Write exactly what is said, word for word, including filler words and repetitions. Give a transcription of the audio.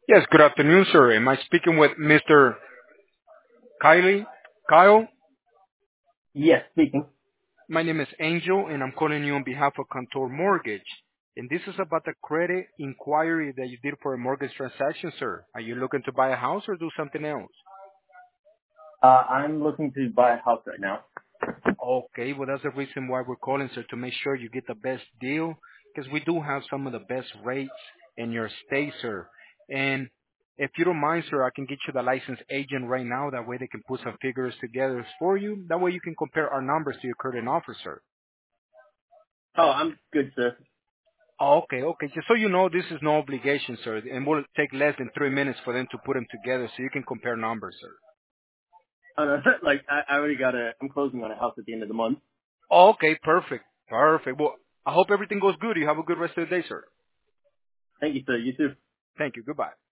Yes, good afternoon, sir. Am I speaking with mister Kylie? Kyle? Yes, speaking. My name is Angel, and I'm calling you on behalf of Contour Mortgage. And this is about the credit inquiry that you did for a mortgage transaction, sir. Are you looking to buy a house or do something else? Uh, I'm looking to buy a house right now. Okay, well, that's the reason why we're calling, sir, to make sure you get the best deal, because we do have some of the best rates in your state, sir. And if you don't mind, sir, I can get you the licensed agent right now. That way they can put some figures together for you. That way you can compare our numbers to your current offer, sir. Oh, I'm good, sir. Oh, okay, okay. Just so you know, this is no obligation, sir, and will take less than three minutes for them to put them together so you can compare numbers, sir. Uh, like, I, I already got a, I'm closing on a house at the end of the month. Oh, okay, perfect, perfect. Well, I hope everything goes good. You have a good rest of the day, sir. Thank you, sir. You too. Thank you. Goodbye.